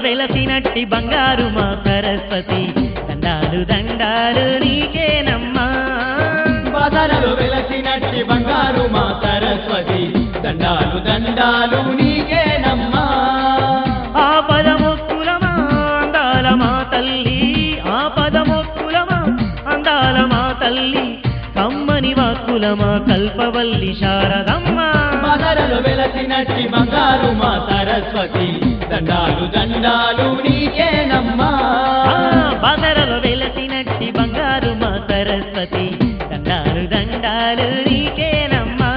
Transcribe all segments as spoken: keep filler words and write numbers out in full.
వెలసినట్టి బంగారు మా సరస్వతి దండాలు దండాలు నీకేనమ్మా బాసరలో వెలసినట్టి బంగారు మా సరస్వతి దండాలు దండాలు నీకేనమ్మా ఆ పదమొక్కులమా అందాల మా తల్లి ఆ పదమొక్కులమా అందాల మా తల్లి కమ్మని వాక్కులమా కల్పవల్లి శారదమ్మ బాసరలో వెలసినట్టి బంగారు మా సరస్వతి దండాలు దండాలు నీకేనమ్మా బాసరలో వెలసినట్టి బంగారు మా సరస్వతి దండాలు దండాలు నీకేనమ్మా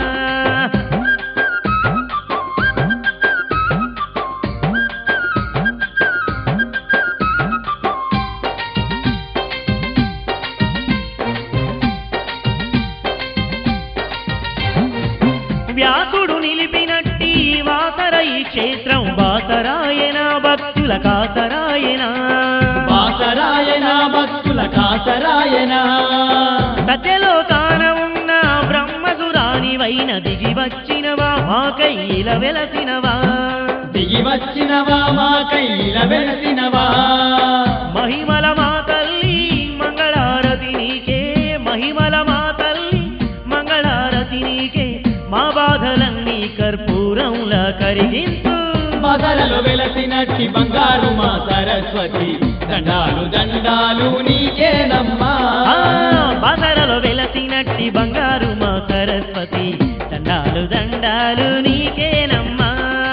వ్యాసుడు నిలిపినట్టి వాసర ఈ క్షేత్రం బాసరాయన భక్తుల కాసరాయన బాసరాయన భక్తుల కాసరాయన సత్యలో తాన ఉన్న బ్రహ్మసురానివైన దిగి వచ్చినవా మా కైల వెలసినవా దిగి వచ్చినవా మా కైల వెలసినవా మహిమల మా తల్లి మంగళారతి నీకే మహిమల మా తల్లి మంగళారతి నీకే మా బాధలన్నీ కర్పూరంలా కరిగించు బాసరలో వెలసినట్టి బంగారు మా సరస్వతి దండాలు దండాలు నీకేనమ్మా బాసరలో వెలసినట్టి బంగారు మా సరస్వతి దండాలు దండాలు నీకేనమ్మా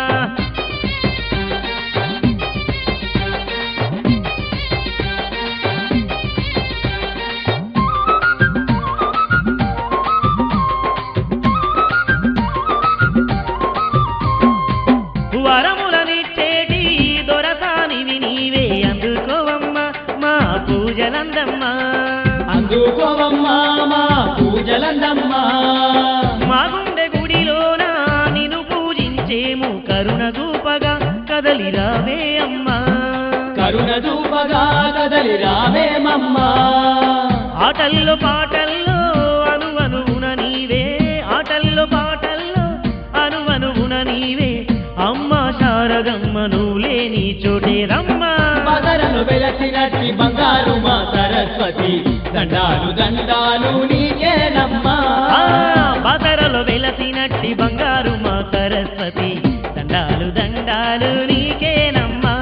వరములనిచ్చేటి దొరసానివి నీవే అందుకోవమ్మా మా పూజలందమ్మా అందుకోవమ్మా మా పూజలందమ్మా మా గుండె గుడిలోన నిన్ను పూజించేము కరుణ దూపగా కదలి రావే అమ్మా కరుణ దూపగా కదలి రావేమమ్మా ఆటల్లో పాటల్లో అనువనువున నీవే ఆటల్లో పాటల్లో అనువనువున నీవే అమ్మా శారదమ్మ నువ్వు లేని చోటే రమ్మా బాసరలో వెలసినట్టి బంగారు మా సరస్వతి దండాలు దండాలు నీకేనమ్మా బాసరలో వెలసినట్టి బంగారు మా సరస్వతి దండాలు దండాలు నీకేనమ్మా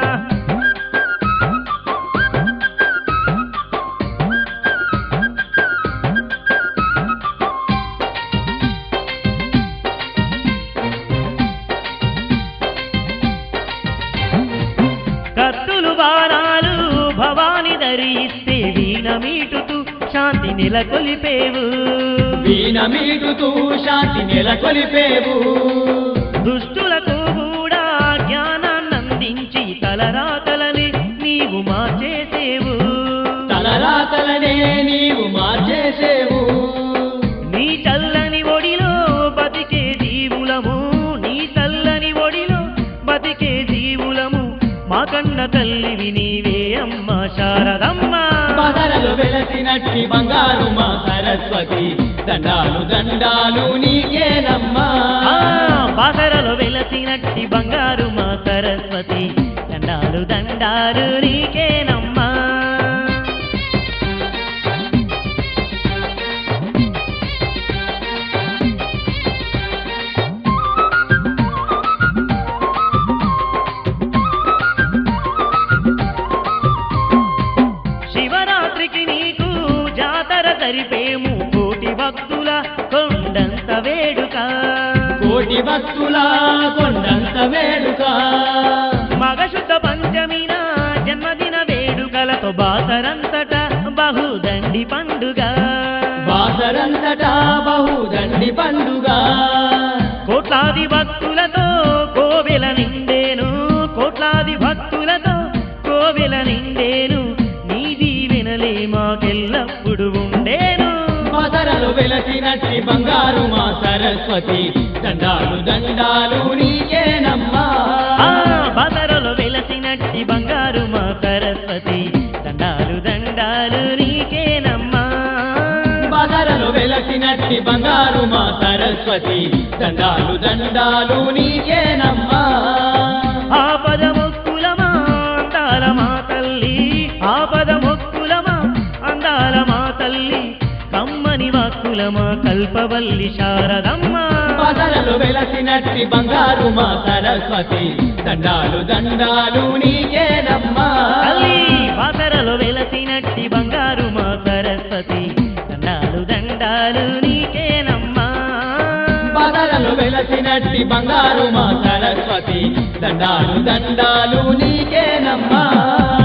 కత్తులు బాణాలు భవాని ధరిస్తే వీణ మీటుతూ శాంతి నెలకొలిపేవు వీణ మీటుతూ శాంతి నెలకొలిపేవు దుష్టులకు కూడా జ్ఞానాన్నందించి తలరాతలని నీవు మార్చేసేవు తలరాతలనే నీవు మార్చేసేవు నీ చల్లని ఒడిలో బతికే జీవులము నీ చల్లని ఒడిలో బతికే జీవులము మా కన్న తల్లివి నీవే అమ్మ శారదమ్మ బాసరలో వెలసినట్టి బంగారు మా సరస్వతి దండాలు దండాలు నీకేనమ్మా బాసరలో వెలసినట్టి బంగారు మా సరస్వతి దండాలు దండాలు నీకేనమ్మా శివరాత్రికి నీకు జాతర జరిపేము కోటి భక్తుల కొండంత వేడుక కోటి భక్తుల కొండంత వేడుక మగశుద్ధ పంచమిన జన్మదిన వేడుకలతో బాసరంతట బహుదండి పండుగ బాసరంతటా బహుదండి పండుగ కోట్లాది భక్తులతో కోవెల నిండేను కోట్లాది భక్తులతో కోవెల నిండేను నీ దీవెనలే మాకెల్లప్పుడు ఉండేను బాసరలో వెలసినట్టి బంగారు మా సరస్వతి దండాలు దండాలు నీకేనమ్మా బాసరలో వెలసినట్టి బంగారు మా సరస్వతి దండాలు దండాలు నీకేనమ్మా బాసరలో వెలసినట్టి బంగారు మా సరస్వతి దండాలు దండాలు నీకేనమ్మా ఆపద మొక్కులమా తల్లి కమ్మని వాక్కుల మా కల్పవల్లి శారదమ్మ బాసరలో వెలసినట్టి బంగారు మా సరస్వతి దండాలు దండాలు నీకేనమ్మా తల్లి బాసరలో వెలసినట్టి బంగారు మా సరస్వతి దండాలు దండాలు నీకేనమ్మా బాసరలో వెలసినట్టి బంగారు మా సరస్వతి దండాలు దండాలు నీకేనమ్మా